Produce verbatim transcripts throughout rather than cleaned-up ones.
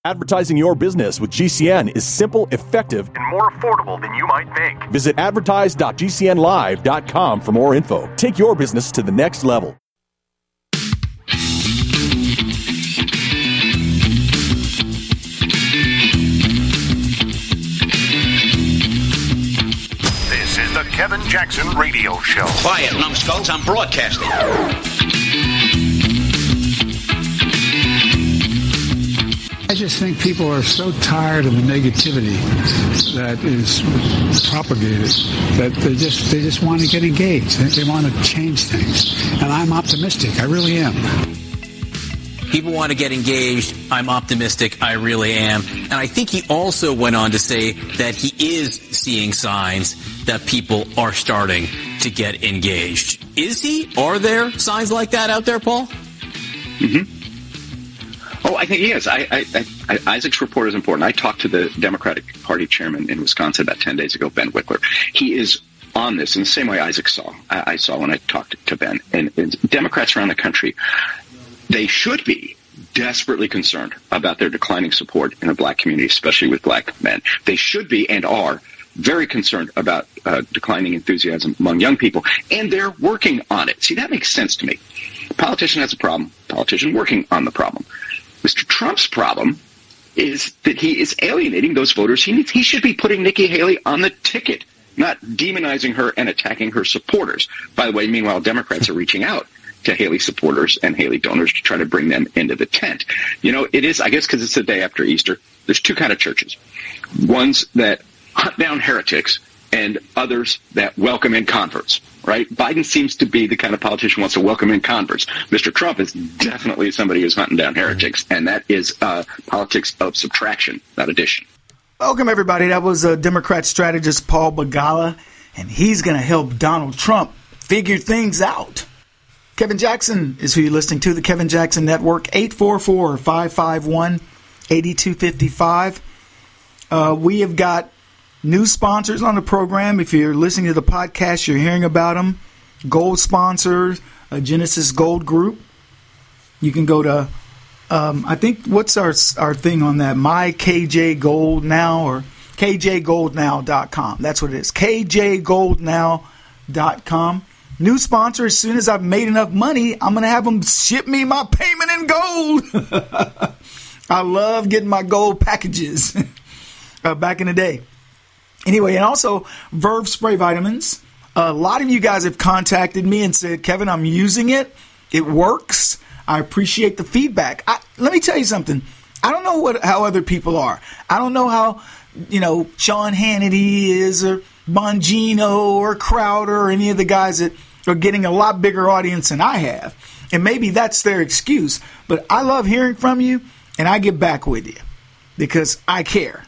Advertising your business with G C N is simple, effective, and more affordable than you might think. Visit advertise dot g c n live dot com for more info. Take your business to the next level. This is the Kevin Jackson Radio Show. Quiet, numbskulls, I'm broadcasting. I just think people are so tired of the negativity that is propagated that they just they just want to get engaged. They, they want to change things. And I'm optimistic. I really am. People want to get engaged. I'm optimistic. I really am. And I think he also went on to say that he is seeing signs that people are starting to get engaged. Is he? Are there signs like that out there, Paul? Mm-hmm. Oh, I think he is. I, I, I, Isaac's report is important. I talked to the Democratic Party chairman in Wisconsin about ten days ago, Ben Wickler. He is on this in the same way Isaac saw. I, I saw when I talked to Ben. And, and Democrats around the country, they should be desperately concerned about their declining support in the black community, especially with black men. They should be and are very concerned about uh, declining enthusiasm among young people, and they're working on it. See, that makes sense to me. Politician has a problem. Politician working on the problem. Mister Trump's problem is that he is alienating those voters. He needs, he should be putting Nikki Haley on the ticket, not demonizing her and attacking her supporters. By the way, meanwhile, Democrats are reaching out to Haley supporters and Haley donors to try to bring them into the tent. You know, it is, I guess, because it's the day after Easter. There's two kind of churches. Ones that hunt down heretics and others that welcome in converts, right? Biden seems to be the kind of politician who wants to welcome in converts. Mister Trump is definitely somebody who's hunting down heretics, and that is uh, politics of subtraction, not addition. Welcome, everybody. That was uh, Democrat strategist Paul Begala, and he's going to help Donald Trump figure things out. Kevin Jackson is who you're listening to, the Kevin Jackson Network, eight four four, five five one, eight two five five. Uh, we have got new sponsors on the program. If you're listening to the podcast, you're hearing about them. Gold sponsors, uh, Genesis Gold Group. You can go to, um, I think, what's our our thing on that? My K J Gold Now or K J gold now dot com. That's what it is. K J gold now dot com. New sponsor. As soon as I've made enough money, I'm going to have them ship me my payment in gold. I love getting my gold packages uh, back in the day. Anyway, and also Verve Spray Vitamins. A lot of you guys have contacted me and said, Kevin, I'm using it. It works. I appreciate the feedback. I, let me tell you something. I don't know what how other people are. I don't know how, you know, Sean Hannity is or Bongino or Crowder or any of the guys that are getting a lot bigger audience than I have. And maybe that's their excuse. But I love hearing from you, and I get back with you because I care.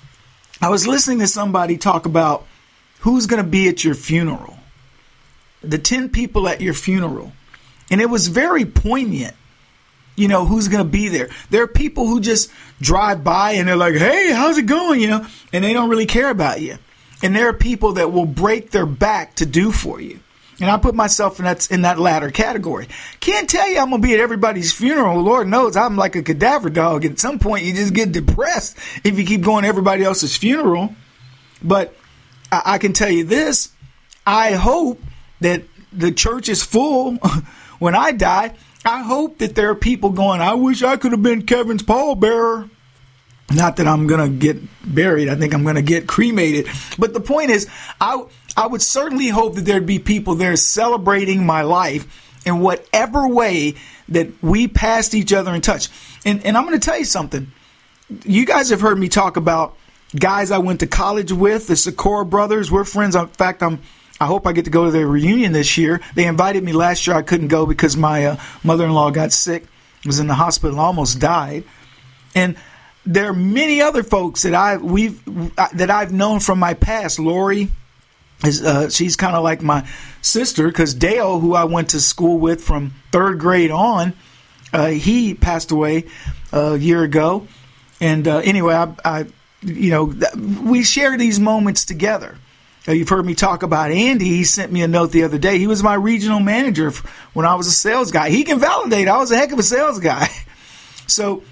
I was listening to somebody talk about who's going to be at your funeral. The ten people at your funeral. And it was very poignant. You know, who's going to be there. There are people who just drive by and they're like, hey, how's it going? You know, and they don't really care about you. And there are people that will break their back to do for you. And I put myself in that, in that latter category. Can't tell you I'm going to be at everybody's funeral. Lord knows I'm like a cadaver dog. At some point, you just get depressed if you keep going to everybody else's funeral. But I, I can tell you this. I hope that the church is full when I die. I hope that there are people going, I wish I could have been Kevin's pallbearer. Not that I'm going to get buried. I think I'm going to get cremated. But the point is, I I would certainly hope that there'd be people there celebrating my life in whatever way that we passed each other in touch. And, and I'm going to tell you something. You guys have heard me talk about guys I went to college with, the Sikora brothers. We're friends. In fact, I'm, I hope I get to go to their reunion this year. They invited me last year. I couldn't go because my uh, mother-in-law got sick, was in the hospital, almost died. And there are many other folks that I we've that I've known from my past. Lori is uh, she's kind of like my sister because Dale, who I went to school with from third grade on, uh, he passed away uh, a year ago. And uh, anyway, I, I you know we share these moments together. Uh, you've heard me talk about Andy. He sent me a note the other day. He was my regional manager when I was a sales guy. He can validate I was a heck of a sales guy. So.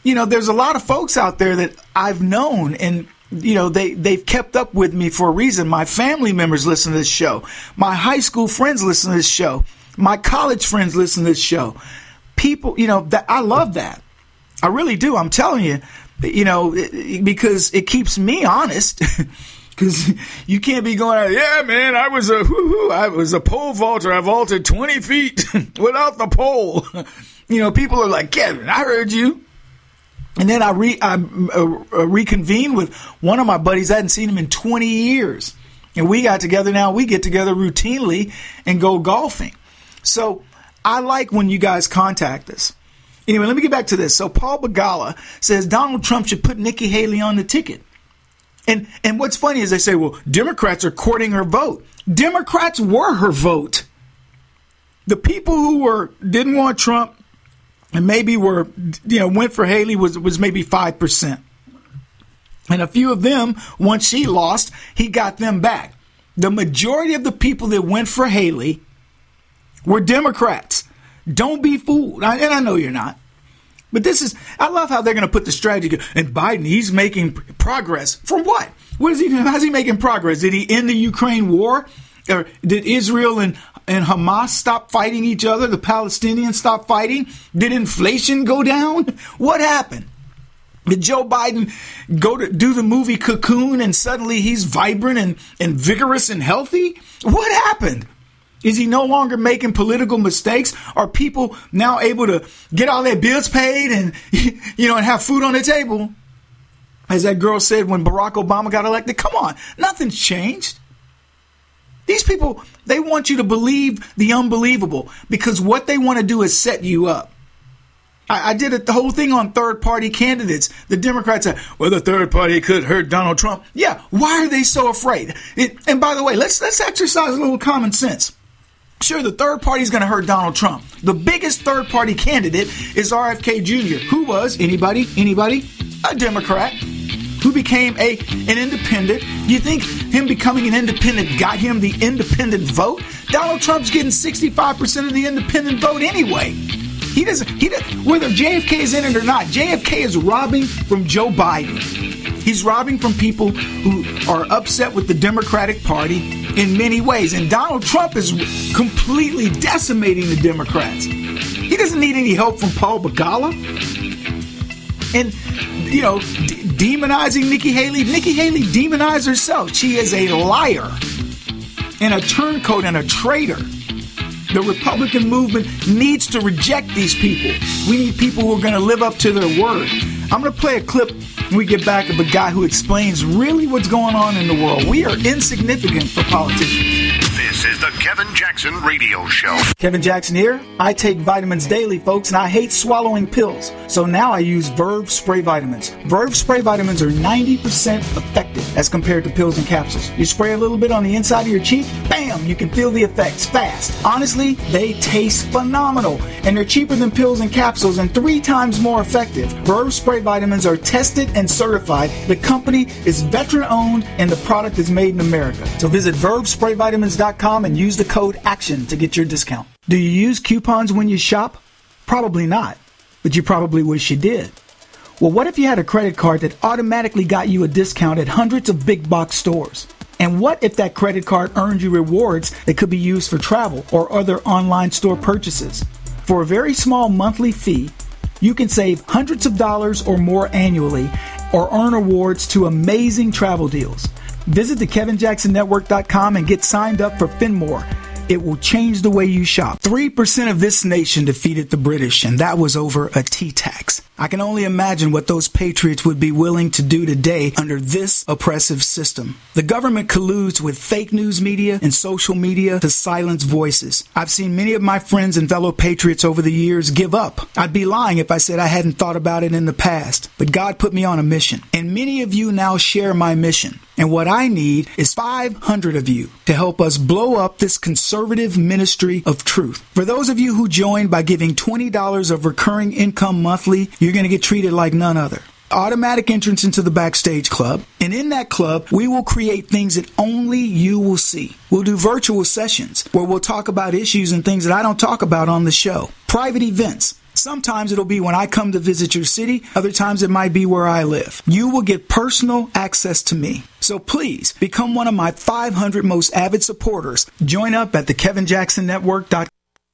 you know, there's a lot of folks out there that I've known, and you know, they, they've kept up with me for a reason. My family members listen to this show. My high school friends listen to this show. My college friends listen to this show. People, you know, that I love that. I really do. I'm telling you, you know, it, because it keeps me honest. Because you can't be going out, yeah, man, I was a whoo-hoo, I was a pole vaulter. I vaulted twenty feet without the pole. You know, people are like, Kevin, I heard you. And then I, re, I uh, reconvened with one of my buddies. I hadn't seen him in twenty years. And we got together now. We get together routinely and go golfing. So I like when you guys contact us. Anyway, let me get back to this. So Paul Begala says Donald Trump should put Nikki Haley on the ticket. And and what's funny is they say, well, Democrats are courting her vote. Democrats were her vote. The people who were didn't want Trump and maybe were, you know, went for Haley was, was maybe five percent. And a few of them, once she lost, he got them back. The majority of the people that went for Haley were Democrats. Don't be fooled. I, and I know you're not. But this is, I love how they're going to put the strategy. And Biden, he's making progress. From what? What is he doing? How's he making progress? Did he end the Ukraine war? Or did Israel and, and Hamas stop fighting each other? The Palestinians stop fighting? Did inflation go down? What happened? Did Joe Biden go to do the movie Cocoon and suddenly he's vibrant and, and vigorous and healthy? What happened? Is he no longer making political mistakes? Are people now able to get all their bills paid and, you know, and have food on the table? As that girl said when Barack Obama got elected, come on, nothing's changed. These people, they want you to believe the unbelievable because what they want to do is set you up. I, I did it, the whole thing on third-party candidates. The Democrats said, well, the third party could hurt Donald Trump. Yeah, why are they so afraid? It, and by the way, let's let's exercise a little common sense. Sure, the third party is going to hurt Donald Trump. The biggest third-party candidate is R F K Junior, who was, anybody, anybody, a Democrat, who became a an independent. You think him becoming an independent got him the independent vote? Donald Trump's getting sixty-five percent of the independent vote anyway. He doesn't, he doesn't, whether J F K is in it or not, J F K is robbing from Joe Biden. He's robbing from people who are upset with the Democratic Party in many ways. And Donald Trump is completely decimating the Democrats. He doesn't need any help from Paul Begala. And, you know, d- demonizing Nikki Haley. Nikki Haley demonized herself. She is a liar and a turncoat and a traitor. The Republican movement needs to reject these people. We need people who are going to live up to their word. I'm going to play a clip when we get back of a guy who explains really what's going on in the world. We are insignificant for politicians. This is the Kevin Jackson Radio Show. Kevin Jackson here. I take vitamins daily, folks, and I hate swallowing pills. So now I use Verve Spray Vitamins. Verve Spray Vitamins are ninety percent effective as compared to pills and capsules. You spray a little bit on the inside of your cheek, bam, you can feel the effects fast. Honestly, they taste phenomenal, and they're cheaper than pills and capsules and three times more effective. Verve Spray Vitamins are tested and certified. The company is veteran-owned, and the product is made in America. So visit verve spray vitamins dot com and use the code ACTION to get your discount. Do you use coupons when you shop? Probably not, but you probably wish you did. Well, what if you had a credit card that automatically got you a discount at hundreds of big box stores? And what if that credit card earned you rewards that could be used for travel or other online store purchases? For a very small monthly fee, you can save hundreds of dollars or more annually or earn awards to amazing travel deals. Visit the kevin jackson network dot com and get signed up for Finmore. It will change the way you shop. three percent of this nation defeated the British, and that was over a tea tax. I can only imagine what those patriots would be willing to do today under this oppressive system. The government colludes with fake news media and social media to silence voices. I've seen many of my friends and fellow patriots over the years give up. I'd be lying if I said I hadn't thought about it in the past, but God put me on a mission, and many of you now share my mission. And what I need is five hundred of you to help us blow up this conservative ministry of truth. For those of you who joined by giving twenty dollars of recurring income monthly, you're going to get treated like none other. Automatic entrance into the Backstage Club. And in that club, we will create things that only you will see. We'll do virtual sessions where we'll talk about issues and things that I don't talk about on the show. Private events. Sometimes it'll be when I come to visit your city. Other times it might be where I live. You will get personal access to me. So please become one of my five hundred most avid supporters. Join up at the Kevin Jackson Network dot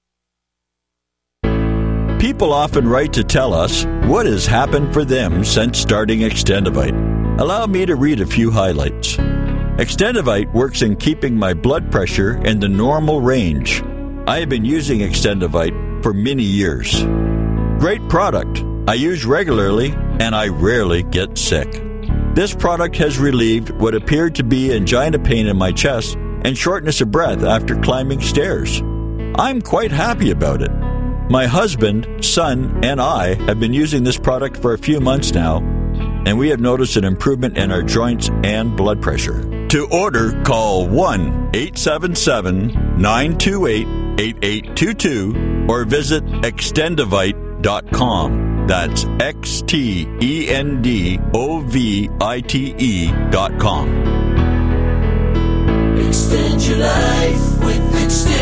com. People often write to tell us what has happened for them since starting Extendivite. Allow me to read a few highlights. Extendivite works in keeping my blood pressure in the normal range. I have been using Extendivite for many years. Great product. I use regularly and I rarely get sick. This product has relieved what appeared to be angina pain in my chest and shortness of breath after climbing stairs. I'm quite happy about it. My husband, son, and I have been using this product for a few months now, and we have noticed an improvement in our joints and blood pressure. To order, call one eight seven seven, nine two eight, eight eight two two or visit extendivite dot com. That's X T E N D O V I T E dot com. Extend your life with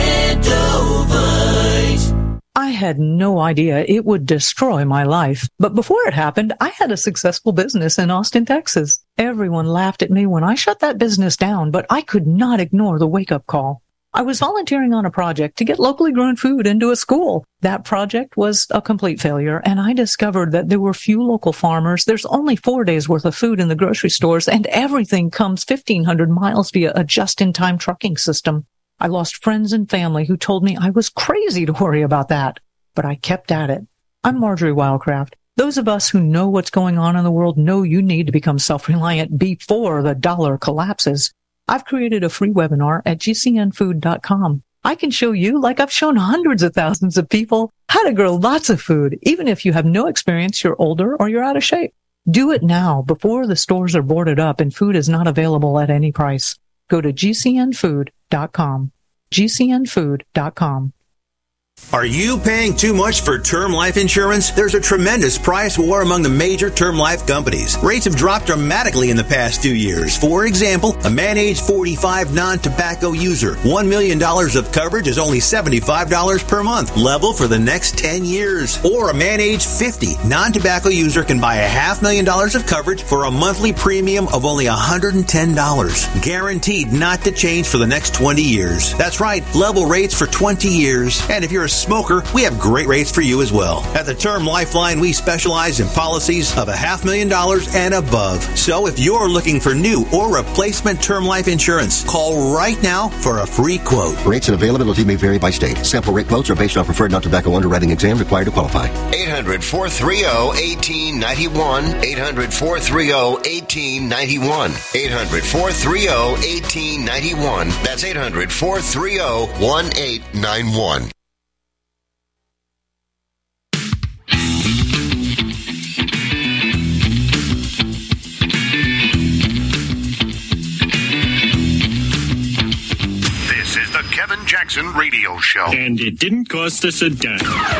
Extendivite. I had no idea it would destroy my life. But before it happened, I had a successful business in Austin, Texas. Everyone laughed at me when I shut that business down, but I could not ignore the wake-up call. I was volunteering on a project to get locally grown food into a school. That project was a complete failure, and I discovered that there were few local farmers. There's only four days worth of food in the grocery stores, and everything comes fifteen hundred miles via a just-in-time trucking system. I lost friends and family who told me I was crazy to worry about that, but I kept at it. I'm Marjorie Wildcraft. Those of us who know what's going on in the world know you need to become self-reliant before the dollar collapses. I've created a free webinar at G C N food dot com. I can show you, like I've shown hundreds of thousands of people, how to grow lots of food, even if you have no experience, you're older, or you're out of shape. Do it now before the stores are boarded up and food is not available at any price. Go to G C N food dot com. G C N food dot com. Are you paying too much for term life insurance? There's a tremendous price war among the major term life companies. Rates have dropped dramatically in the past two years. For example, a man age forty-five non-tobacco user, one million dollars of coverage is only seventy-five dollars per month, level for the next ten years. Or a man age fifty non-tobacco user can buy a half million dollars of coverage for a monthly premium of only one hundred ten dollars. Guaranteed not to change for the next twenty years. That's right, level rates for twenty years. And if you're a smoker, we have great rates for you as well. At the Term Lifeline, we specialize in policies of a half million dollars and above. So if you're looking for new or replacement term life insurance, call right now for a free quote. Rates and availability may vary by state. Sample rate quotes are based on preferred non-tobacco underwriting exam required to qualify. eight hundred, four three zero, one eight nine one. eight hundred, four three zero, one eight nine one. eight hundred, four three zero, one eight nine one. That's eight hundred, four three zero, one eight nine one. Kevin Jackson Radio Show. And it didn't cost us a dime.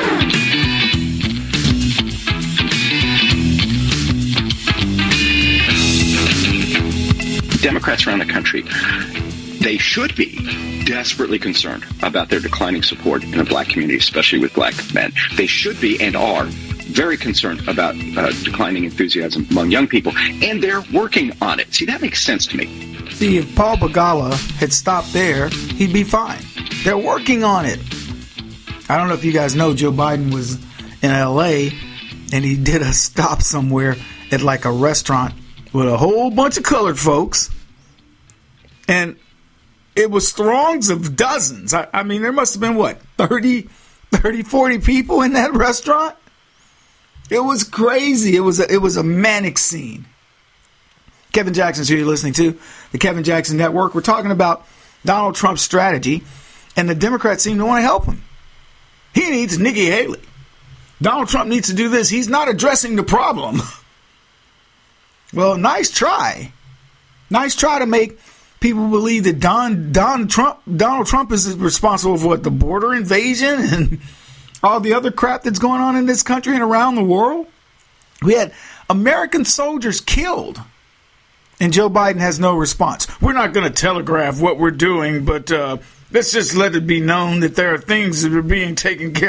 Democrats around the country, they should be desperately concerned about their declining support in the black community, especially with black men. They should be and are very concerned about uh, declining enthusiasm among young people, and they're working on it. See, that makes sense to me. See, if Paul Begala had stopped there, he'd be fine. They're working on it. I don't know if you guys know, Joe Biden was in L A and he did a stop somewhere at like a restaurant with a whole bunch of colored folks. And it was throngs of dozens. I, I mean, there must have been, what, thirty, thirty, forty people in that restaurant? It was crazy. It was a, it was a manic scene. Kevin Jackson's who you're listening to, the Kevin Jackson Network. We're talking about Donald Trump's strategy, and the Democrats seem to want to help him. He needs Nikki Haley. Donald Trump needs to do this. He's not addressing the problem. Well, nice try. Nice try to make people believe that Don, Don Trump, Donald Trump is responsible for what, the border invasion and all the other crap that's going on in this country and around the world. We had American soldiers killed. And Joe Biden has no response. We're not going to telegraph what we're doing, but uh, let's just let it be known that there are things that are being taken care of.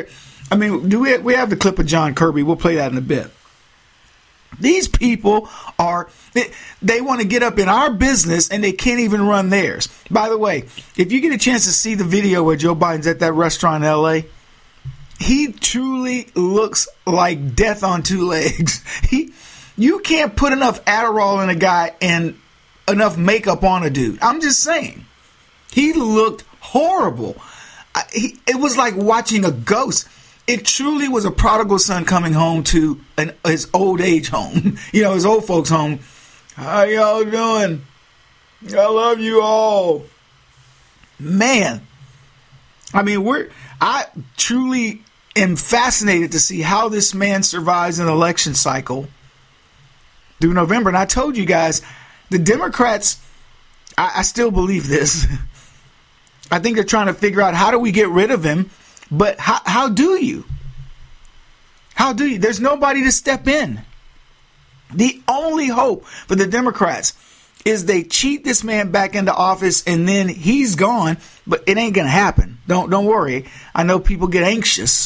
I mean, do we we have the clip of John Kirby? We'll play that in a bit. These people are, they, they want to get up in our business and they can't even run theirs. By the way, if you get a chance to see the video where Joe Biden's at that restaurant in L A, he truly looks like death on two legs. He, you can't put enough Adderall in a guy and enough makeup on a dude. I'm just saying. He looked horrible. I, he, it was like watching a ghost. It truly was a prodigal son coming home to an, his old age home. You know, his old folks' home. How y'all doing? I love you all. Man. I mean, we're I truly am fascinated to see how this man survives an election cycle through November. And I told you guys, the Democrats, I, I still believe this. I think they're trying to figure out how do we get rid of him. But how, how do you? How do you? There's nobody to step in. The only hope for the Democrats is they cheat this man back into office and then he's gone. But it ain't going to happen. Don't don't worry. I know people get anxious.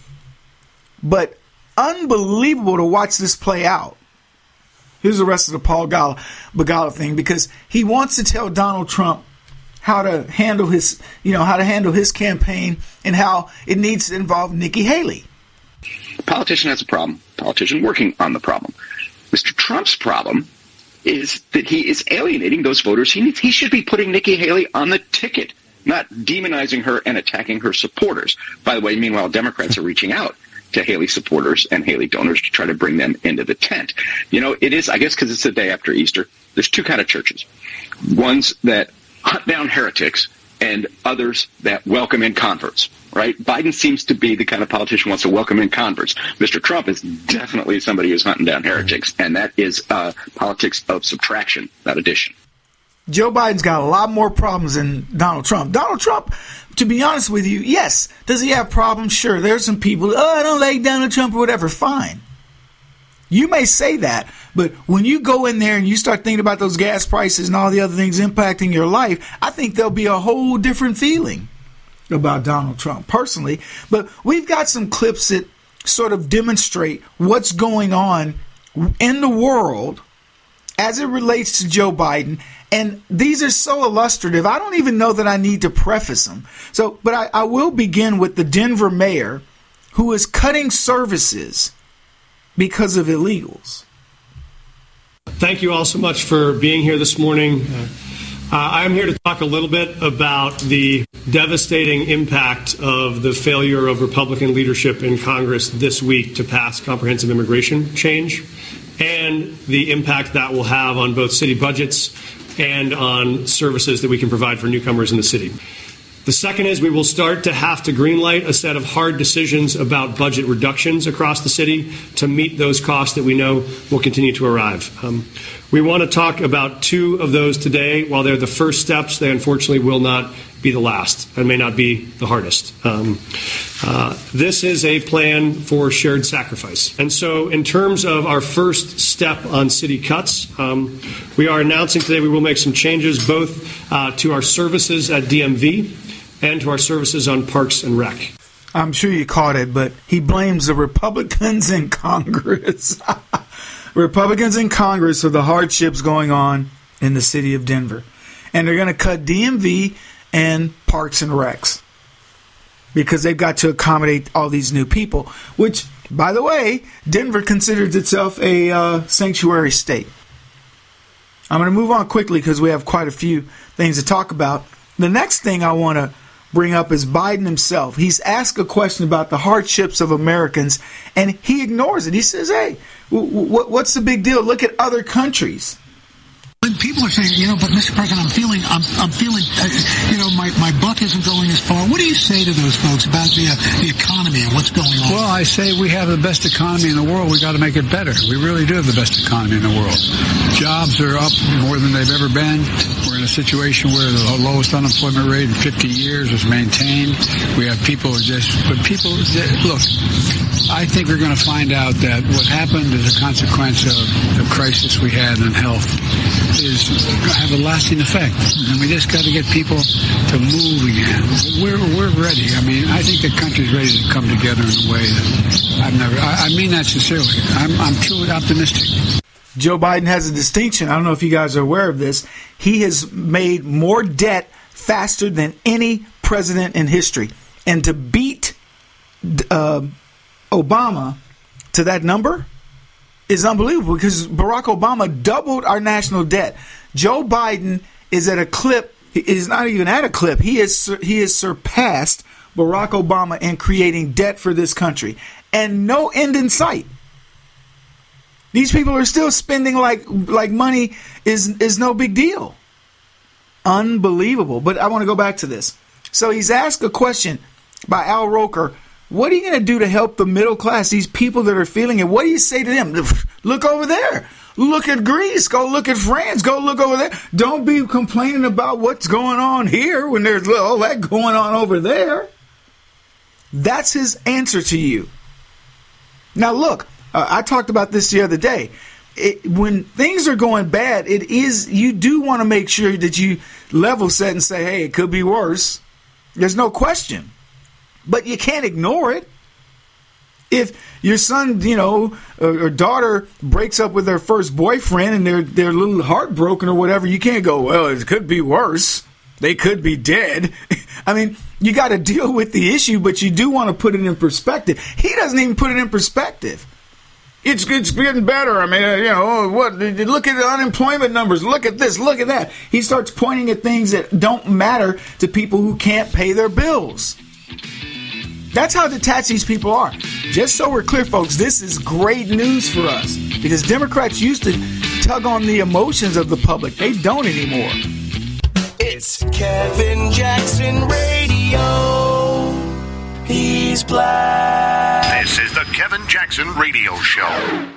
But unbelievable to watch this play out. Here's the rest of the Paul Begala thing, because he wants to tell Donald Trump how to handle his, you know, how to handle his campaign and how it needs to involve Nikki Haley. A politician has a problem. Politician working on the problem. Mister Trump's problem is that he is alienating those voters he needs. He should be putting Nikki Haley on the ticket, not demonizing her and attacking her supporters. By the way, meanwhile, Democrats are reaching out to Haley supporters and Haley donors to try to bring them into the tent. You know, it is, I guess, because it's the day after Easter. There's two kind of churches. Ones that hunt down heretics and others that welcome in converts, right? Biden seems to be the kind of politician who wants to welcome in converts. Mister Trump is definitely somebody who's hunting down heretics, and that is uh, politics of subtraction, not addition. Joe Biden's got a lot more problems than Donald Trump. Donald Trump, to be honest with you, yes. Does he have problems? Sure. There's some people, oh, I don't like Donald Trump or whatever. Fine. You may say that, but when you go in there and you start thinking about those gas prices and all the other things impacting your life, I think there'll be a whole different feeling about Donald Trump personally. But we've got some clips that sort of demonstrate what's going on in the world as it relates to Joe Biden. And these are so illustrative, I don't even know that I need to preface them. So, but I, I will begin with the Denver mayor who is cutting services because of illegals. Thank you all so much for being here this morning. Uh, I'm here to talk a little bit about the devastating impact of the failure of Republican leadership in Congress this week to pass comprehensive immigration change and the impact that will have on both city budgets and on services that we can provide for newcomers in the city. The second is we will start to have to greenlight a set of hard decisions about budget reductions across the city to meet those costs that we know will continue to arrive. Um, we want to talk about two of those today. While they're the first steps, they unfortunately will not be the last and may not be the hardest. Um, uh, this is a plan for shared sacrifice. And so in terms of our first step on city cuts, um, we are announcing today we will make some changes both uh, to our services at D M V and to our services on Parks and Rec. I'm sure you caught it, but he blames the Republicans in Congress. Republicans in Congress for the hardships going on in the city of Denver. And they're going to cut D M V and Parks and Recs because they've got to accommodate all these new people, which, by the way, Denver considers itself a uh, sanctuary state. I'm going to move on quickly because we have quite a few things to talk about. The next thing I want to bring up is Biden himself. He's asked a question about the hardships of Americans, and he ignores it. He says, hey, w- w- what's the big deal? Look at other countries. When people are saying, you know, but Mister President, I'm feeling, I'm, I'm feeling, uh, you know, my, my buck isn't going as far. What do you say to those folks about the uh, the economy and what's going on? Well, I say we have the best economy in the world. We got to make it better. We really do have the best economy in the world. Jobs are up more than they've ever been. We're in a situation where the lowest unemployment rate in fifty years is maintained. We have people who just, but people, look, I think we're going to find out that what happened is a consequence of the crisis we had in health. is have a lasting effect. And we just got to get people to move again. We're we're ready. I mean, I think the country's ready to come together in a way that I've never. I, I mean that sincerely. I'm I'm truly optimistic. Joe Biden has a distinction. I don't know if you guys are aware of this. He has made more debt faster than any president in history. And to beat uh, Obama to that number is unbelievable, because Barack Obama doubled our national debt. Joe Biden is at a clip. He is not even at a clip. He is he has surpassed Barack Obama in creating debt for this country, and no end in sight. These people are still spending like like money is is no big deal. Unbelievable. But I want to go back to this. So he's asked a question by Al Roker. What are you going to do to help the middle class, these people that are feeling it? What do you say to them? Look over there. Look at Greece. Go look at France. Go look over there. Don't be complaining about what's going on here when there's all that going on over there. That's his answer to you. Now, look. Uh, I talked about this the other day. It, when things are going bad, it is you do want to make sure that you level set and say, hey, it could be worse. There's no question. But you can't ignore it. If your son, you know, or, or daughter breaks up with their first boyfriend and they're, they're a little heartbroken or whatever, you can't go, well, it could be worse. They could be dead. I mean, you got to deal with the issue, but you do want to put it in perspective. He doesn't even put it in perspective. It's, it's getting better. I mean, you know, what? Look at the unemployment numbers. Look at this. Look at that. He starts pointing at things that don't matter to people who can't pay their bills. That's how detached these people are. Just so we're clear, folks, this is great news for us, because Democrats used to tug on the emotions of the public. They don't anymore. It's Kevin Jackson Radio. He's black. This is the Kevin Jackson Radio Show.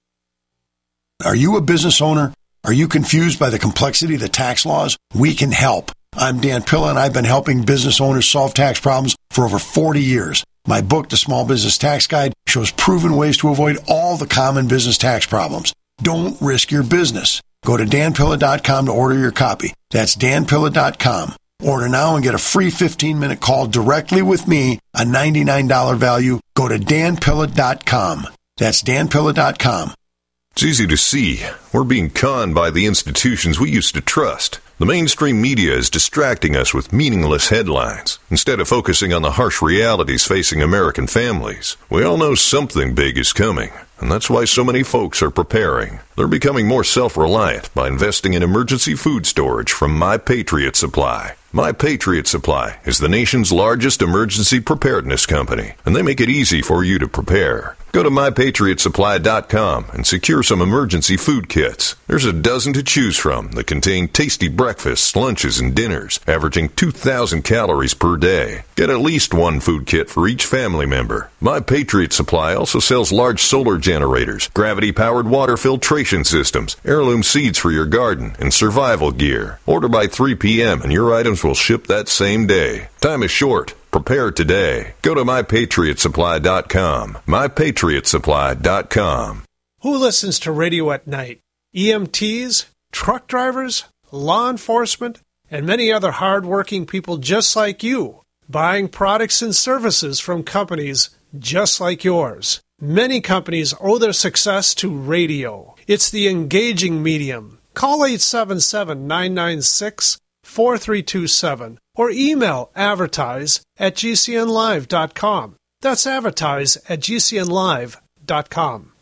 Are you a business owner? Are you confused by the complexity of the tax laws? We can help. I'm Dan Pilla, and I've been helping business owners solve tax problems for over forty years. My book, The Small Business Tax Guide, shows proven ways to avoid all the common business tax problems. Don't risk your business. Go to dan pilla dot com to order your copy. That's dan pilla dot com. Order now and get a free fifteen-minute call directly with me, a ninety-nine dollars value. Go to dan pilla dot com. That's dan pilla dot com. It's easy to see. We're being conned by the institutions we used to trust. The mainstream media is distracting us with meaningless headlines instead of focusing on the harsh realities facing American families. We all know something big is coming, and that's why so many folks are preparing. They're becoming more self-reliant by investing in emergency food storage from My Patriot Supply. My Patriot Supply is the nation's largest emergency preparedness company, and they make it easy for you to prepare. Go to my patriot supply dot com and secure some emergency food kits. There's a dozen to choose from that contain tasty breakfasts, lunches, and dinners, averaging two thousand calories per day. Get at least one food kit for each family member. My Patriot Supply also sells large solar generators, gravity-powered water filtration systems, heirloom seeds for your garden, and survival gear. Order by three p.m. and your items will ship that same day. Time is short. Prepare today. Go to my patriot supply dot com. my patriot supply dot com. Who listens to radio at night? E M Ts, truck drivers, law enforcement, and many other hard-working people just like you, buying products and services from companies just like yours. Many companies owe their success to radio. It's the engaging medium. Call eight seven seven, nine nine six, four three two seven or email advertise at g c n live dot com. That's advertise at g c n live dot com.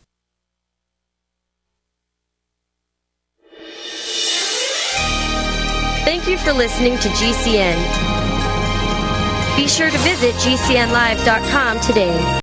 Thank you for listening to G C N. Be sure to visit g c n live dot com today.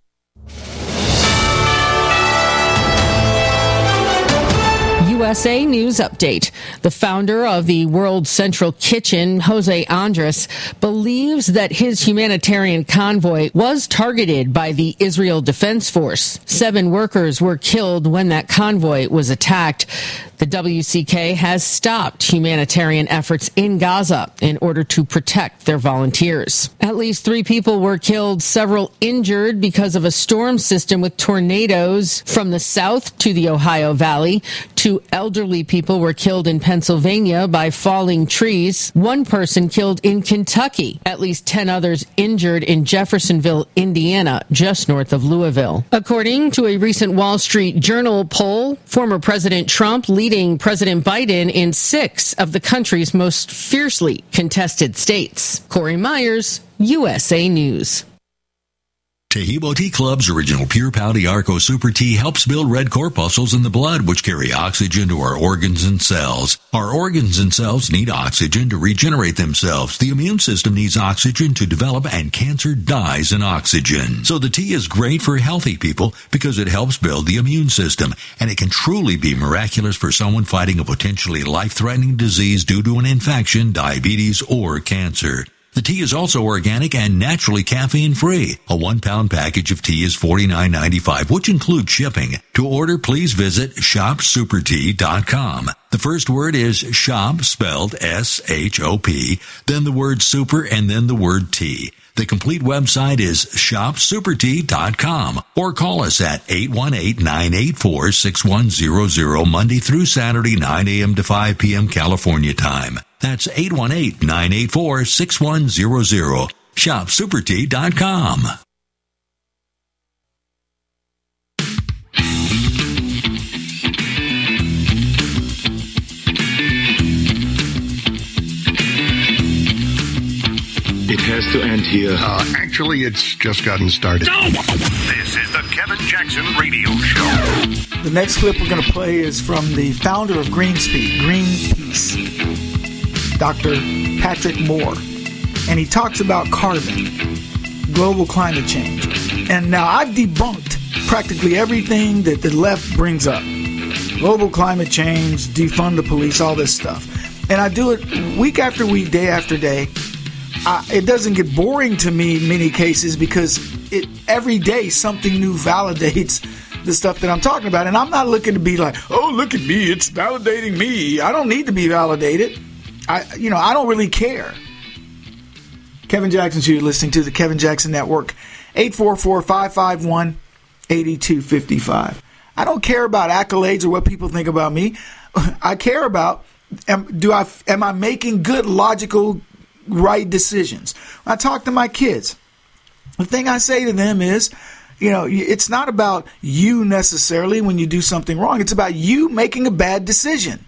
U S A News Update. The founder of the World Central Kitchen, Jose Andres, believes that his humanitarian convoy was targeted by the Israel Defense Force. Seven workers were killed when that convoy was attacked. The W C K has stopped humanitarian efforts in Gaza in order to protect their volunteers. At least three people were killed, several injured because of a storm system with tornadoes from the south to the Ohio Valley. Two elderly people were killed in Pennsylvania by falling trees. One person killed in Kentucky. At least ten others injured in Jeffersonville, Indiana, just north of Louisville. According to a recent Wall Street Journal poll, former President Trump leading President Biden in six of the country's most fiercely contested states. Corey Myers, U S A News. Taheebo Tea Club's original Pure Pouty Arco Super Tea helps build red corpuscles in the blood, which carry oxygen to our organs and cells. Our organs and cells need oxygen to regenerate themselves. The immune system needs oxygen to develop, and cancer dies in oxygen. So the tea is great for healthy people because it helps build the immune system, and it can truly be miraculous for someone fighting a potentially life-threatening disease due to an infection, diabetes, or cancer. The tea is also organic and naturally caffeine-free. A one-pound package of tea is forty-nine ninety-five, which includes shipping. To order, please visit shop super tea dot com. The first word is shop, spelled S H O P, then the word super, and then the word tea. The complete website is shop super tea dot com, or call us at eight one eight, nine eight four, six one zero zero Monday through Saturday, nine a.m. to five p.m. California time. That's eight one eight, nine eight four, six one zero zero. shop super tea dot com. It has to end here. Uh, actually, it's just gotten started. This is the Kevin Jackson Radio Show. The next clip we're going to play is from the founder of Greenpeace, Greenpeace, Doctor Patrick Moore. And he talks about carbon, global climate change. And now I've debunked practically everything that the left brings up. Global climate change, defund the police, all this stuff. And I do it week after week, day after day. Uh, it doesn't get boring to me in many cases because it every day something new validates the stuff that I'm talking about. And I'm not looking to be like, oh, look at me, it's validating me. I don't need to be validated. I, you know, I don't really care. Kevin Jackson, so you're listening to the Kevin Jackson Network, eight four four, five five one, eight two five five. I don't care about accolades or what people think about me. I care about, am, do I, am I making good, logical, right decisions? When I talk to my kids, the thing I say to them is, you know, it's not about you necessarily when you do something wrong. It's about you making a bad decision.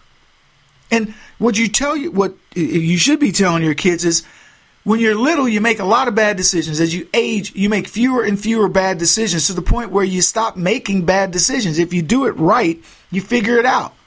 And what you tell you, what you should be telling your kids is, when you're little, you make a lot of bad decisions. As you age, you make fewer and fewer bad decisions to the point where you stop making bad decisions. If you do it right, you figure it out.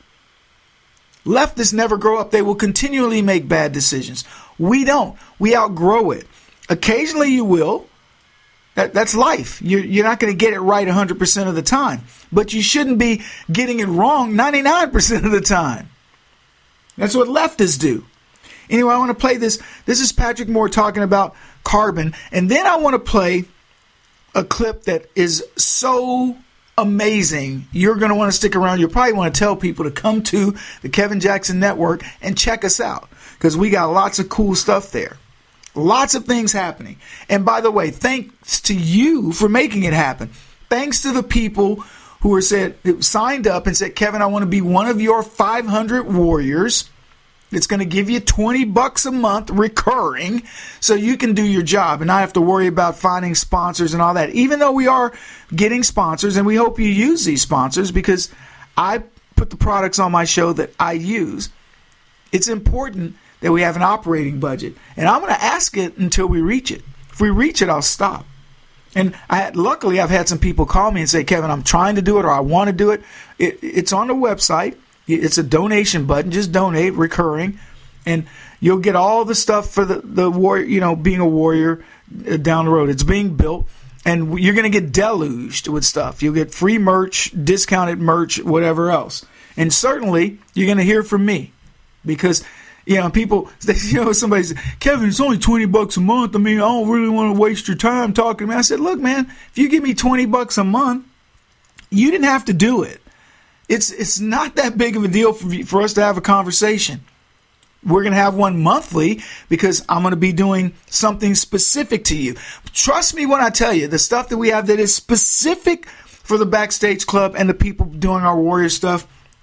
Leftists never grow up. They will continually make bad decisions. We don't. We outgrow it. Occasionally you will. That, that's life. You're, you're not going to get it right one hundred percent of the time. But you shouldn't be getting it wrong ninety-nine percent of the time. That's what leftists do. Anyway, I want to play this. This is Patrick Moore talking about carbon. And then I want to play a clip that is so amazing. You're going to want to stick around. You'll probably want to tell people to come to the Kevin Jackson Network and check us out, because we got lots of cool stuff there. Lots of things happening. And by the way, thanks to you for making it happen. Thanks to the people who were said, signed up and said, Kevin, I want to be one of your five hundred warriors. It's going to give you twenty bucks a month recurring so you can do your job and not have to worry about finding sponsors and all that. Even though we are getting sponsors, and we hope you use these sponsors, because I put the products on my show that I use. It's important that we have an operating budget. And I'm going to ask it until we reach it. If we reach it, I'll stop. And I had, luckily, I've had some people call me and say, Kevin, I'm trying to do it, or I want to do it. it it's on the website. It's a donation button. Just donate, recurring, and you'll get all the stuff for the, the warrior, you know, being a warrior down the road. It's being built, and you're going to get deluged with stuff. You'll get free merch, discounted merch, whatever else. And certainly, you're going to hear from me, because, you know, people, you know, somebody said, Kevin, it's only twenty bucks a month. I mean, I don't really want to waste your time talking to me. I said, look, man, if you give me twenty bucks a month, you didn't have to do it. It's it's not that big of a deal for, for us to have a conversation. We're going to have one monthly because I'm going to be doing something specific to you. Trust me when I tell you, the stuff that we have that is specific for the Backstage Club and the people doing our warrior stuff,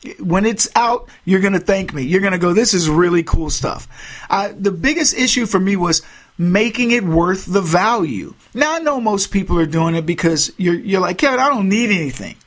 When it's out, you're going to thank me. You're going to go, this is really cool stuff. Uh, the biggest issue for me was making it worth the value. Now, I know most people are doing it because you're, you're like, Kevin, I don't need anything.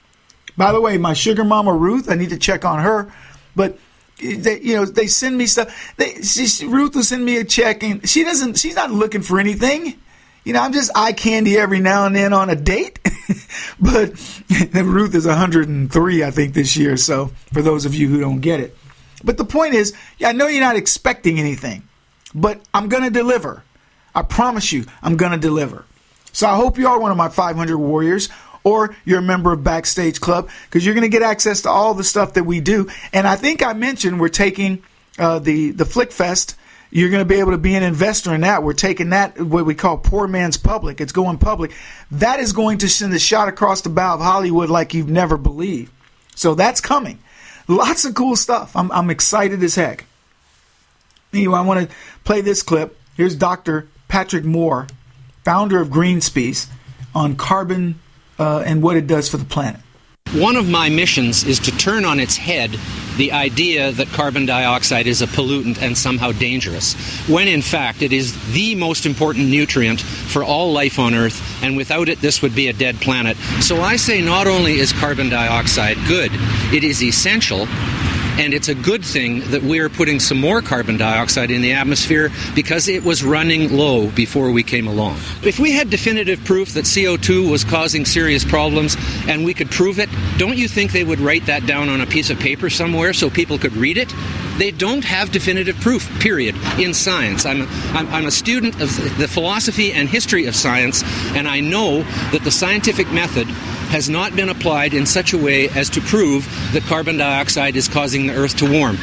By the way, my sugar mama, Ruth, I need to check on her. But, they, you know, they send me stuff. They, she, Ruth will send me a check, and she doesn't, she's not looking for anything. You know, I'm just eye candy every now and then on a date. But Ruth is one hundred three, I think, this year. So for those of you who don't get it. But the point is, yeah, I know you're not expecting anything, but I'm going to deliver. I promise you, I'm going to deliver. So I hope you are one of my five hundred warriors, or you're a member of Backstage Club, because you're going to get access to all the stuff that we do. And I think I mentioned we're taking uh, the, the Flick Fest. You're going to be able to be an investor in that. We're taking that, what we call poor man's public. It's going public. That is going to send a shot across the bow of Hollywood like you've never believed. So that's coming. Lots of cool stuff. I'm, I'm excited as heck. Anyway, I want to play this clip. Here's Doctor Patrick Moore, founder of Greenspeace, on carbon uh, and what it does for the planet. One of my missions is to turn on its head the idea that carbon dioxide is a pollutant and somehow dangerous, when in fact it is the most important nutrient for all life on Earth, and without it this would be a dead planet. So I say not only is carbon dioxide good, it is essential. And it's a good thing that we're putting some more carbon dioxide in the atmosphere because it was running low before we came along. If we had definitive proof that C O two was causing serious problems and we could prove it, don't you think they would write that down on a piece of paper somewhere so people could read it? They don't have definitive proof, period, in science. I'm a, I'm, I'm a student of the philosophy and history of science, and I know that the scientific method has not been applied in such a way as to prove that carbon dioxide is causing the Earth to warm.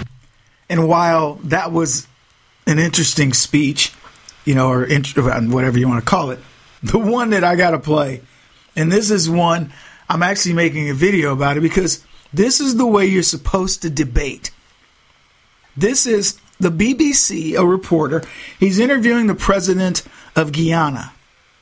And while that was an interesting speech, you know, or int- whatever you want to call it, the one that I got to play, and this is one I'm actually making a video about it because this is the way you're supposed to debate. This is the B B C, a reporter. He's interviewing the president of Guyana.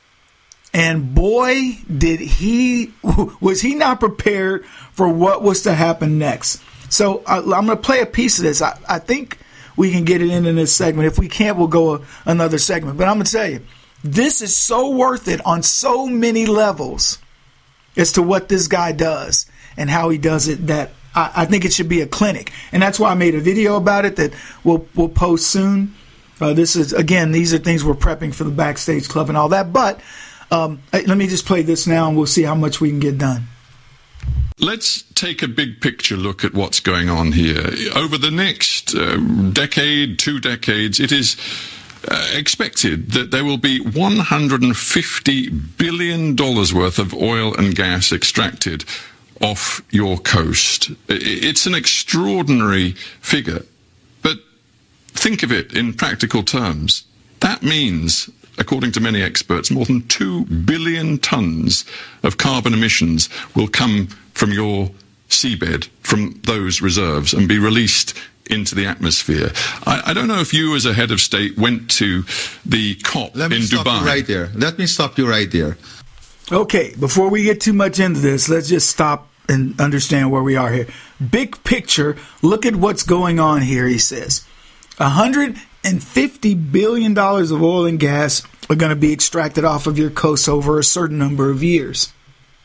And boy, did he, was he not prepared for what was to happen next. So I, I'm going to play a piece of this. I, I think we can get it in in this segment. If we can't, we'll go a, another segment. But I'm going to tell you, this is so worth it on so many levels as to what this guy does and how he does it, that I, I think it should be a clinic. And that's why I made a video about it that we'll, we'll post soon. Uh, this is, again, these are things we're prepping for the Backstage Club and all that. But Um, let me just play this now, and we'll see how much we can get done. Let's take a big picture look at what's going on here. Over the next uh, decade, two decades, it is uh, expected that there will be one hundred fifty billion dollars worth of oil and gas extracted off your coast. It's an extraordinary figure, but think of it in practical terms. That means, according to many experts, more than two billion tons of carbon emissions will come from your seabed, from those reserves, and be released into the atmosphere. I, I don't know if you, as a head of state, went to the COP Let me in stop Dubai. You right there. Let me stop you right there. Okay, before we get too much into this, let's just stop and understand where we are here. Big picture, look at what's going on here, he says. one hundred fifty billion dollars of oil and gas are going to be extracted off of your coast over a certain number of years.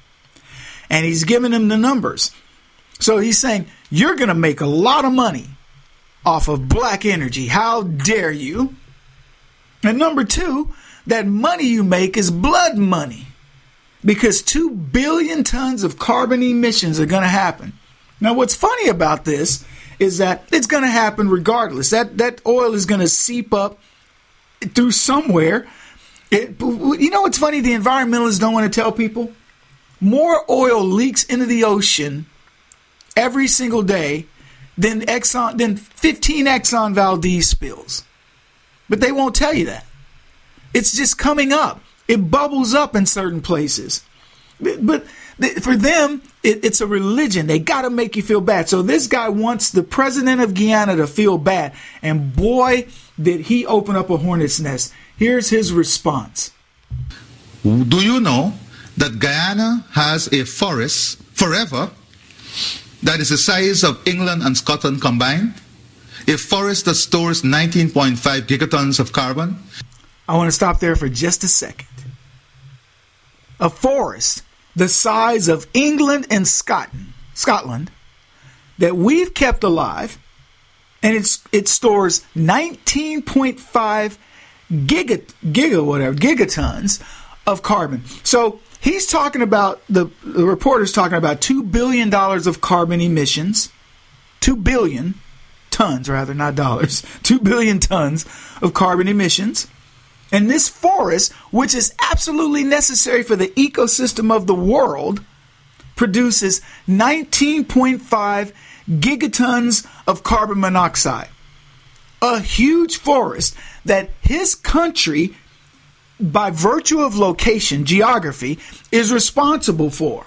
And he's giving them the numbers. So he's saying, you're going to make a lot of money off of black energy. How dare you? And number two, that money you make is blood money. Because two billion tons of carbon emissions are going to happen. Now, what's funny about this is that it's going to happen regardless. That that oil is going to seep up through somewhere. It, you know what's funny? The environmentalists don't want to tell people. More oil leaks into the ocean every single day than Exxon, than fifteen Exxon Valdez spills. But they won't tell you that. It's just coming up. It bubbles up in certain places. But for them, it, it's a religion. They got to make you feel bad. So this guy wants the president of Guyana to feel bad. And boy, did he open up a hornet's nest. Here's his response. Do you know that Guyana has a forest forever that is the size of England and Scotland combined, a forest that stores nineteen point five gigatons of carbon. I want to stop there for just a second. A forest the size of England and Scotland, Scotland that we've kept alive, and it's it stores nineteen point five giga giga whatever gigatons of carbon. So he's talking about the, the reporter's talking about two billion dollars of carbon emissions, two billion tons rather, not dollars, two billion tons of carbon emissions. And this forest, which is absolutely necessary for the ecosystem of the world, produces nineteen point five gigatons of carbon monoxide. A huge forest that his country, by virtue of location, geography, is responsible for.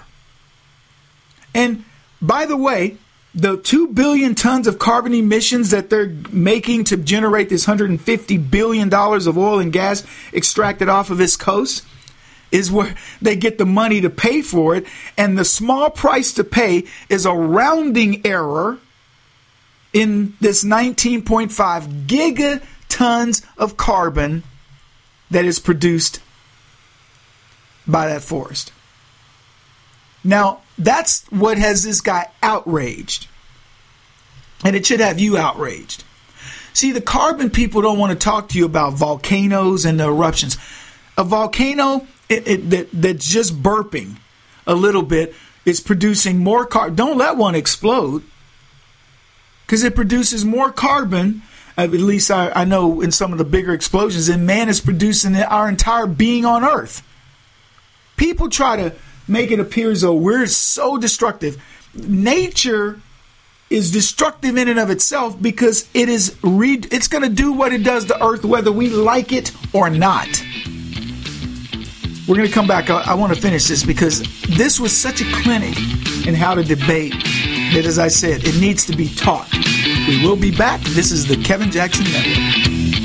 And by the way, the two billion tons of carbon emissions that they're making to generate this one hundred fifty billion dollars of oil and gas extracted off of this coast is where they get the money to pay for it. And the small price to pay is a rounding error in this nineteen point five gigatons of carbon that is produced by that forest. Now, that's what has this guy outraged. And it should have you outraged. See, the carbon people don't want to talk to you about volcanoes and the eruptions. A volcano it, it, that, that's just burping a little bit is producing more carbon. Don't let one explode, because it produces more carbon. At least I, I know in some of the bigger explosions, and man is producing our entire being on Earth. People try to make it appear as though we're so destructive. Nature is destructive in and of itself because it is re- it's going to do what it does to Earth whether we like it or not. We're going to come back. I, I want to finish this because this was such a clinic in how to debate that, as I said, it needs to be taught. We will be back. This is the Kevin Jackson Network.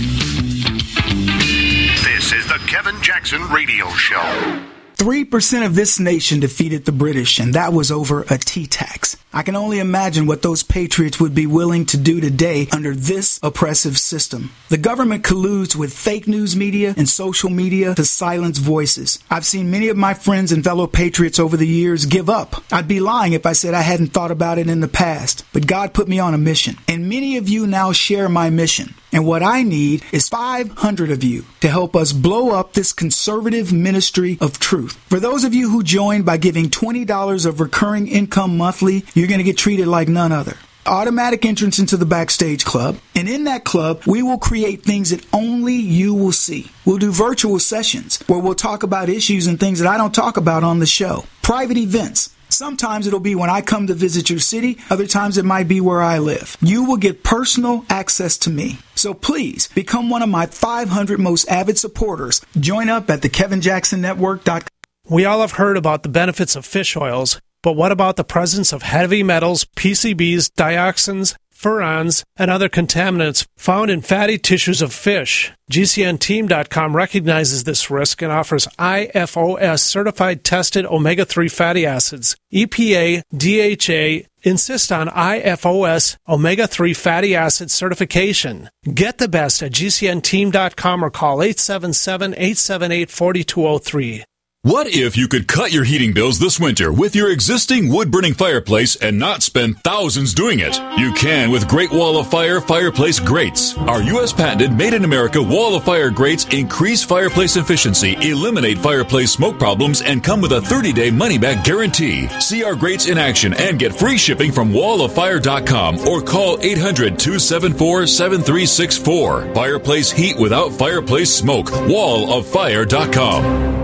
This is the Kevin Jackson Radio Show. three percent of this nation defeated the British, and that was over a tea tax. I can only imagine what those patriots would be willing to do today under this oppressive system. The government colludes with fake news media and social media to silence voices. I've seen many of my friends and fellow patriots over the years give up. I'd be lying if I said I hadn't thought about it in the past, but God put me on a mission, and many of you now share my mission. And what I need is five hundred of you to help us blow up this conservative ministry of truth. For those of you who join by giving twenty dollars of recurring income monthly, you're going to get treated like none other. Automatic entrance into the Backstage Club. And in that club, we will create things that only you will see. We'll do virtual sessions where we'll talk about issues and things that I don't talk about on the show. Private events. Sometimes it'll be when I come to visit your city. Other times it might be where I live. You will get personal access to me. So please become one of my five hundred most avid supporters. Join up at the kevin jackson network dot com. We all have heard about the benefits of fish oils, but what about the presence of heavy metals, P C Bs, dioxins, furans, and other contaminants found in fatty tissues of fish? G C N team dot com recognizes this risk and offers I F O S certified tested omega three fatty acids. E P A, D H A insist on I F O S omega three fatty acid certification. Get the best at G C N team dot com or call eight seven seven, eight seven eight, four two zero three. What if you could cut your heating bills this winter with your existing wood-burning fireplace and not spend thousands doing it? You can with Great Wall of Fire fireplace grates. Our U S patented made-in-America Wall of Fire grates increase fireplace efficiency, eliminate fireplace smoke problems, and come with a thirty-day money-back guarantee. See our grates in action and get free shipping from wall of fire dot com or call eight hundred, two seven four, seven three six four. Fireplace heat without fireplace smoke. wall of fire dot com.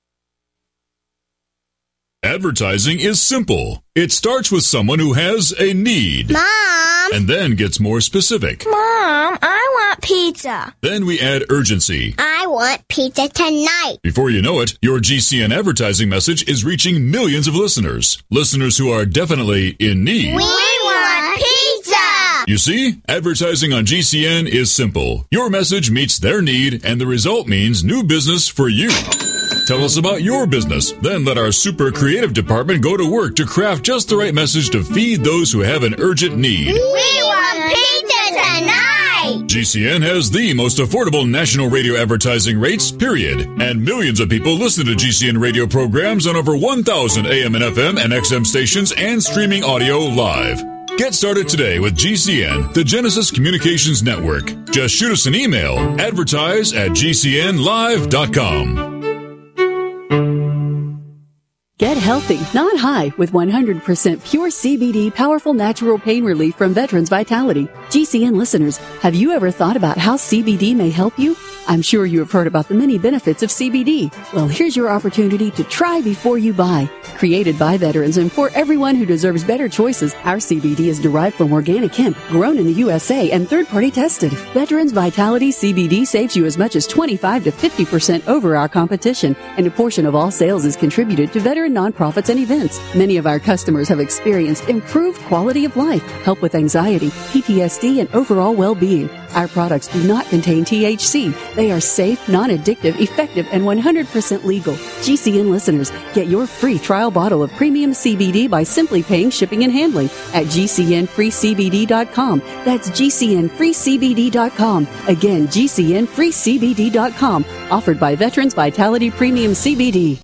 Advertising is simple. It starts with someone who has a need. Mom! And then gets more specific. Mom, I want pizza. Then we add urgency. I want pizza tonight. Before you know it, your G C N advertising message is reaching millions of listeners. Listeners who are definitely in need. We want pizza! You see, advertising on G C N is simple. Your message meets their need, and the result means new business for you. Tell us about your business. Then let our super creative department go to work to craft just the right message to feed those who have an urgent need. We want pizza tonight! G C N has the most affordable national radio advertising rates, period. And millions of people listen to G C N radio programs on over one thousand A M and F M and X M stations and streaming audio live. Get started today with G C N, the Genesis Communications Network. Just shoot us an email, advertise at g c n live dot com. Get healthy, not high, with one hundred percent pure C B D powerful natural pain relief from Veterans Vitality. G C N listeners, have you ever thought about how C B D may help you? I'm sure you have heard about the many benefits of C B D. Well, here's your opportunity to try before you buy. Created by veterans and for everyone who deserves better choices, our C B D is derived from organic hemp, grown in the U S A and third-party tested. Veterans Vitality C B D saves you as much as twenty-five to fifty percent over our competition, and a portion of all sales is contributed to veteran nonprofits and events. Many of our customers have experienced improved quality of life, help with anxiety, P T S D, and overall well-being. Our products do not contain T H C. They are safe, non-addictive, effective, and one hundred percent legal. G C N listeners, get your free trial bottle of premium C B D by simply paying shipping and handling at g c n free c b d dot com. That's g c n free c b d dot com. Again, g c n free c b d dot com. Offered by Veterans Vitality Premium C B D.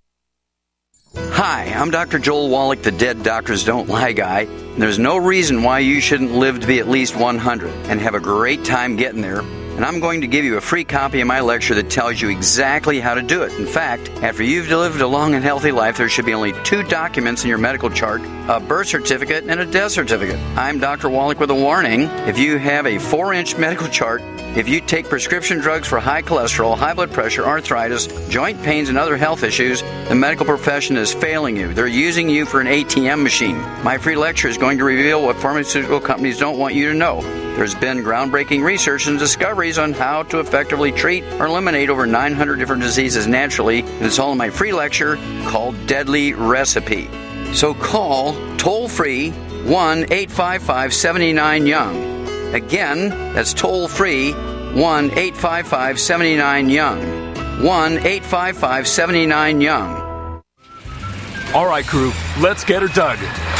Hi, I'm Doctor Joel Wallach, the Dead Doctors Don't Lie guy. There's no reason why you shouldn't live to be at least one hundred and have a great time getting there. And I'm going to give you a free copy of my lecture that tells you exactly how to do it. In fact, after you've lived a long and healthy life, there should be only two documents in your medical chart, a birth certificate and a death certificate. I'm Doctor Wallach with a warning. If you have a four-inch medical chart, if you take prescription drugs for high cholesterol, high blood pressure, arthritis, joint pains, and other health issues, the medical profession is failing you. They're using you for an A T M machine. My free lecture is going to reveal what pharmaceutical companies don't want you to know. There's been groundbreaking research and discoveries on how to effectively treat or eliminate over nine hundred different diseases naturally, and it's all in my free lecture called Deadly Recipe. So call toll-free one eight five five, seven nine, young. Again, that's toll-free one eight five five, seven nine, young. one eight five five, seven nine, young. All right, crew, let's get her dug.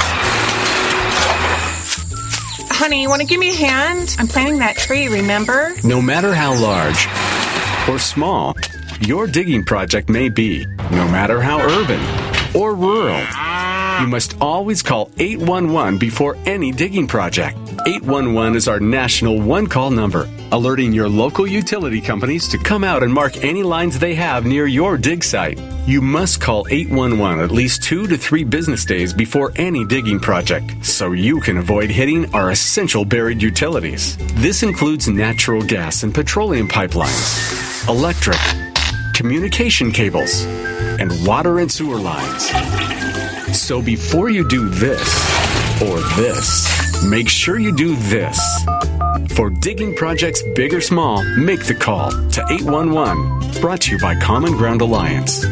Honey, you want to give me a hand? I'm planting that tree, remember? No matter how large or small your digging project may be, no matter how urban or rural, you must always call eight one one before any digging project. eight one one is our national one-call number, alerting your local utility companies to come out and mark any lines they have near your dig site. You must call eight one one at least two to three business days before any digging project, so you can avoid hitting our essential buried utilities. This includes natural gas and petroleum pipelines, electric, communication cables, and water and sewer lines. So before you do this or this, make sure you do this. For digging projects big or small, make the call to eight one one. Brought to you by Common Ground Alliance.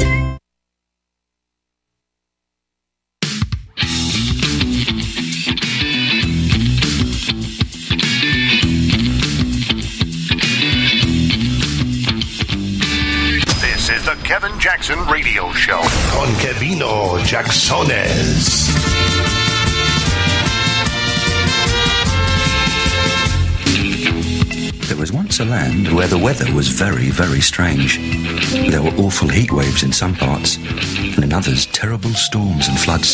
This is the Kevin Jackson Radio Show on Kevino Jacksones. There was once a land where the weather was very, very strange. There were awful heat waves in some parts, and in others terrible storms and floods.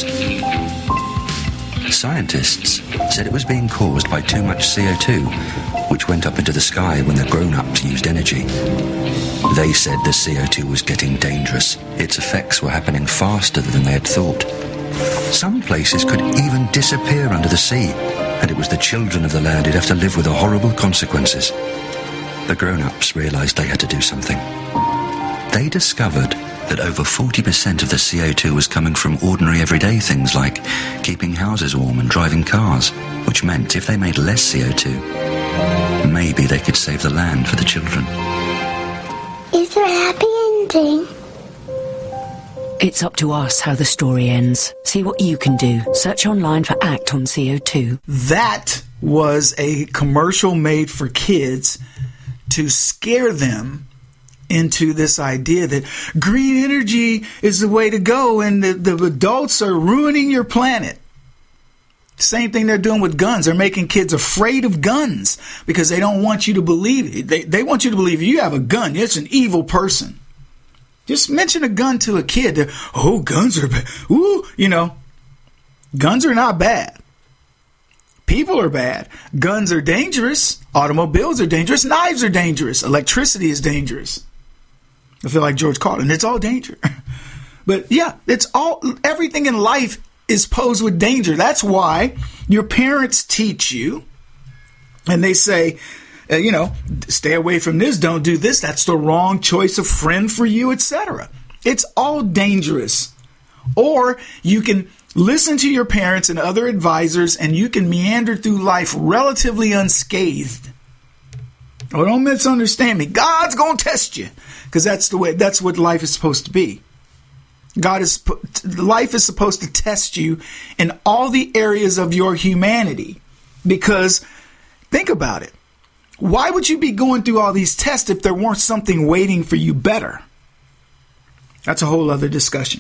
Scientists said it was being caused by too much C O two, which went up into the sky when the grown-ups used energy. They said the C O two was getting dangerous. Its effects were happening faster than they had thought. Some places could even disappear under the sea, and it was the children of the land who'd have to live with the horrible consequences. The grown-ups realized they had to do something. They discovered that over forty percent of the C O two was coming from ordinary everyday things like keeping houses warm and driving cars, which meant if they made less C O two, maybe they could save the land for the children. Is there a happy ending? It's up to us how the story ends. See what you can do. Search online for ACT on C O two. That was a commercial made for kids to scare them into this idea that green energy is the way to go and the, the adults are ruining your planet. Same thing they're doing with guns. They're making kids afraid of guns because they don't want you to believe it. They, they want you to believe you have a gun. It's an evil person. Just mention a gun to a kid. They're, oh, guns are bad. Ooh, you know, guns are not bad. People are bad. Guns are dangerous. Automobiles are dangerous. Knives are dangerous. Electricity is dangerous. I feel like George Carlin. It's all danger. But yeah, it's all, everything in life is posed with danger. That's why your parents teach you and they say, uh, you know, stay away from this. Don't do this. That's the wrong choice of friend for you, et cetera. It's all dangerous. Or you can listen to your parents and other advisors and you can meander through life relatively unscathed. Oh, don't misunderstand me. God's going to test you because that's the way, that's what life is supposed to be. God is, life is supposed to test you in all the areas of your humanity because think about it. Why would you be going through all these tests if there weren't something waiting for you better? That's a whole other discussion.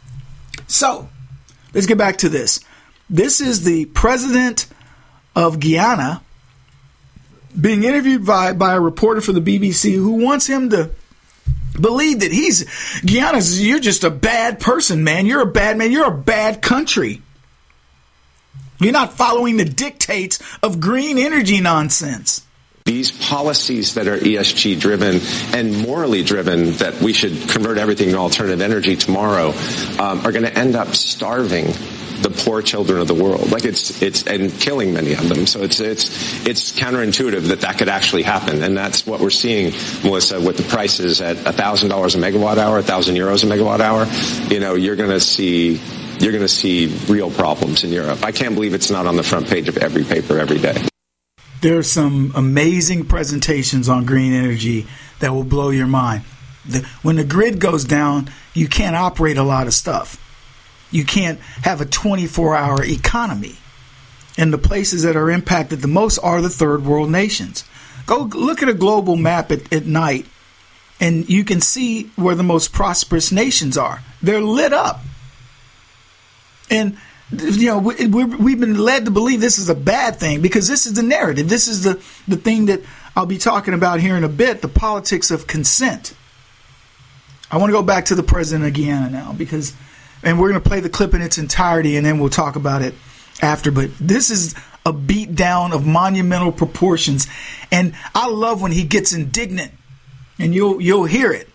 So let's get back to this. This is the president of Guyana being interviewed by, by a reporter for the B B C who wants him to believe that he's, Guyana's, you're just a bad person, man. You're a bad man. You're a bad country. You're not following the dictates of green energy nonsense. These policies that are E S G driven and morally driven, that we should convert everything to alternative energy tomorrow, um, are going to end up starving the poor children of the world. Like it's, it's, and killing many of them. So it's, it's, it's counterintuitive that that could actually happen. And that's what we're seeing, Melissa, with the prices at a thousand dollars a megawatt hour, a thousand euros a megawatt hour. You know, you're going to see, you're going to see real problems in Europe. I can't believe it's not on the front page of every paper every day. There are some amazing presentations on green energy that will blow your mind. The, when the grid goes down, you can't operate a lot of stuff. You can't have a twenty-four hour economy. And the places that are impacted the most are the third world nations. Go look at a global map at, at night, and you can see where the most prosperous nations are. They're lit up. And, you know, we, we're, we've been led to believe this is a bad thing because this is the narrative. This is the, the thing that I'll be talking about here in a bit, the politics of consent. I want to go back to the president of Guyana now because... and we're going to play the clip in its entirety, and then we'll talk about it after. But this is a beat down of monumental proportions. And I love when he gets indignant, and you'll you'll hear it.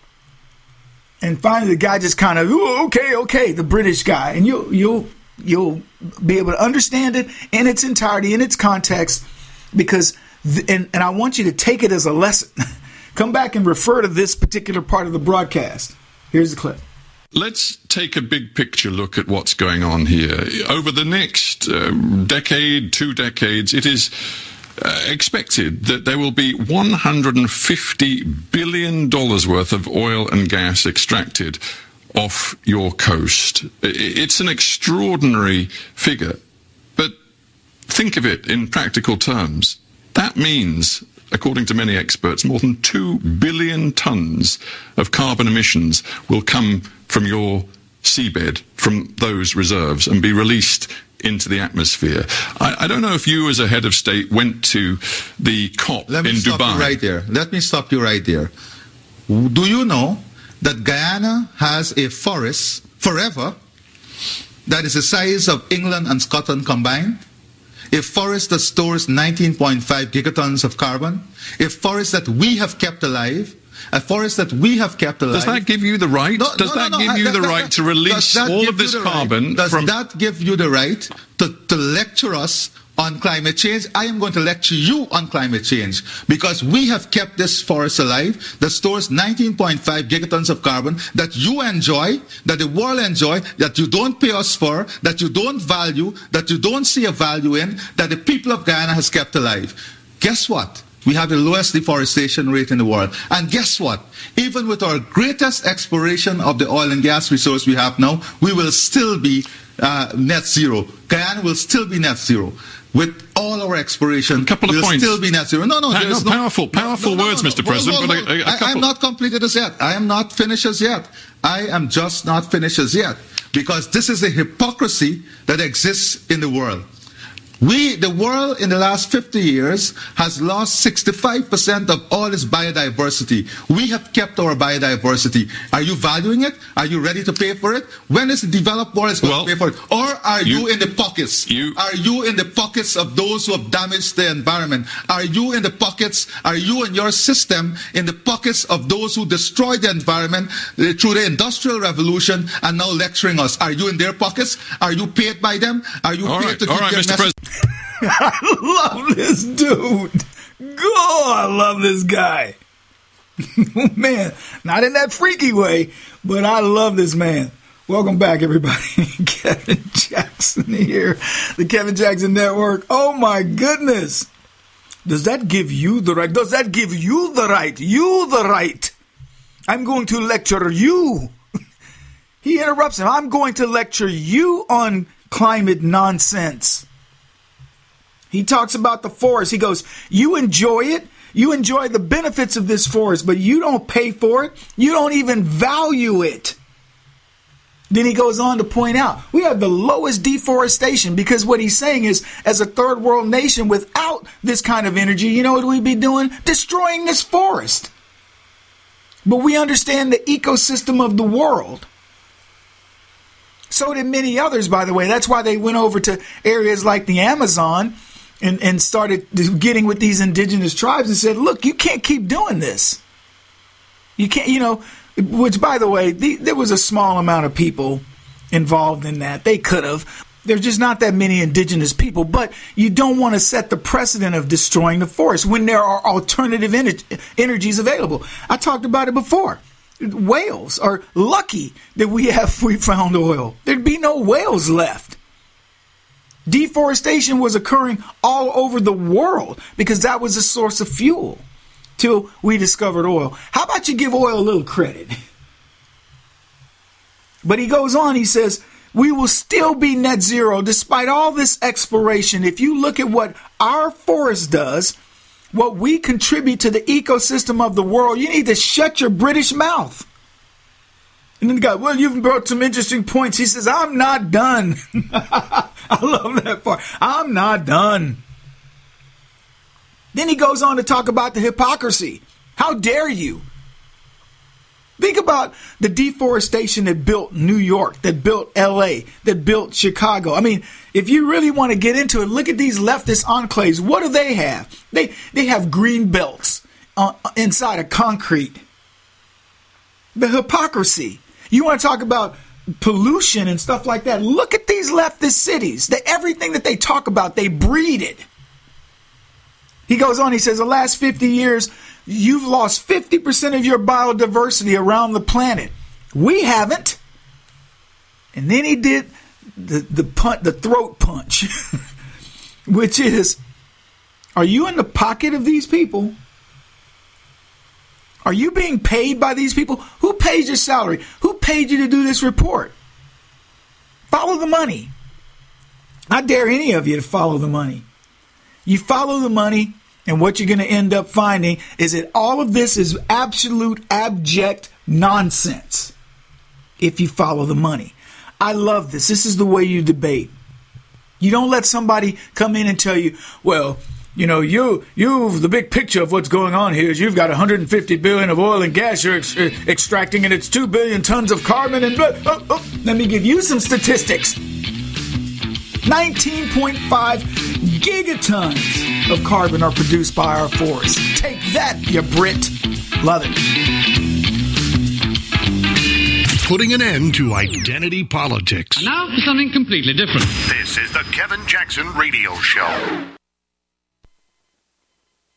And finally, the guy just kind of, okay, okay, the British guy. And you'll, you'll, you'll be able to understand it in its entirety, in its context, because, th- and, and I want you to take it as a lesson. Come back and refer to this particular part of the broadcast. Here's the clip. Let's take a big picture look at what's going on here. Over the next uh, decade, two decades, it is uh, expected that there will be one hundred fifty billion dollars worth of oil and gas extracted off your coast. It's an extraordinary figure, but think of it in practical terms. That means, according to many experts, more than two billion tons of carbon emissions will come from your seabed, from those reserves, and be released into the atmosphere. I, I don't know if you, as a head of state, went to the COP Let me in stop Dubai. You right there. Let me stop you right there. Do you know that Guyana has a forest forever that is the size of England and Scotland combined? A forest that stores nineteen point five gigatons of carbon, a forest that we have kept alive, a forest that we have kept alive. Does that give you the right? No, Does no, that no, no, give I, you that, the that, right that, to release all of this carbon? Right? Does from... that give you the right to, to lecture us on climate change? I am going to lecture you on climate change because we have kept this forest alive that stores nineteen point five gigatons of carbon that you enjoy, that the world enjoy, that you don't pay us for, that you don't value, that you don't see a value in, that the people of Guyana has kept alive. Guess what? We have the lowest deforestation rate in the world. And guess what? Even with our greatest exploration of the oil and gas resource we have now, we will still be uh, net zero. Guyana will still be net zero. With all our exploration couple of will points. still be net zero. No, no, Pa- there's no, no powerful, powerful no, no, words, no, no. Mister Hold, President. hold, but hold. a, a I, couple. I'm not completed as yet. I am not finished as yet. I am just not finished as yet, because this is a hypocrisy that exists in the world. We, the world in the last fifty years has lost sixty-five percent of all its biodiversity. We have kept our biodiversity. Are you valuing it? Are you ready to pay for it? When is the developed world going Well, to pay for it? Or are you, you in the pockets? you- Are you in the pockets of those who have damaged the environment? Are you in the pockets, are you and your system in the pockets of those who destroyed the environment uh, through the Industrial Revolution and now lecturing us? Are you in their pockets? Are you paid by them? Are you All paid right, to all keep right, their Mister message? President. I love this dude. God, I love this guy. Man, not in that freaky way, but I love this man. Welcome back, everybody. Kevin Jackson here, the Kevin Jackson Network. Oh, my goodness. Does that give you the right? Does that give you the right? You the right. I'm going to lecture you. He interrupts him. I'm going to lecture you on climate nonsense. He talks about the forest. He goes, you enjoy it. You enjoy the benefits of this forest, but you don't pay for it. You don't even value it. Then he goes on to point out, we have the lowest deforestation, because what he's saying is, as a third world nation without this kind of energy, you know what we'd be doing? Destroying this forest. But we understand the ecosystem of the world. So did many others, by the way. That's why they went over to areas like the Amazon and, and started getting with these indigenous tribes and said, look, you can't keep doing this. You can't, you know, which, by the way, the, there was a small amount of people involved in that. They could have. There's just not that many indigenous people. But you don't want to set the precedent of destroying the forest when there are alternative ener- energies available. I talked about it before. Whales are lucky that we have we found oil. There'd be no whales left. Deforestation was occurring all over the world because that was a source of fuel till we discovered oil. How about you give oil a little credit? But he goes on, he says, we will still be net zero despite all this exploration. If you look at what our forest does, what we contribute to the ecosystem of the world, you need to shut your British mouth. And then the guy, well, you've brought some interesting points. He says, I'm not done. I love that part. I'm not done. Then he goes on to talk about the hypocrisy. How dare you? Think about the deforestation that built New York, that built L A, that built Chicago. I mean, if you really want to get into it, look at these leftist enclaves. What do they have? They they have green belts uh, inside of concrete. The hypocrisy. You want to talk about pollution and stuff like that? Look at these leftist cities. They, everything that they talk about, they breed it. He goes on, he says, the last fifty years, you've lost fifty percent of your biodiversity around the planet. We haven't. And then he did the, the, punch, the throat punch, which is, are you in the pocket of these people? Are you being paid by these people? Who pays your salary? Who paid you to do this report? Follow the money. I dare any of you to follow the money. You follow the money, and what you're going to end up finding is that all of this is absolute, abject nonsense if you follow the money. I love this. This is the way you debate. You don't let somebody come in and tell you, well, you know, you, you, the big picture of what's going on here is you've got one hundred fifty billion of oil and gas you're ex- extracting, and it's two billion tons of carbon. And blah, oh, oh. Let me give you some statistics. nineteen point five gigatons of carbon are produced by our forests. Take that, you Brit. Love it. Putting an end to identity politics. And now for something completely different. This is the Kevin Jackson Radio Show.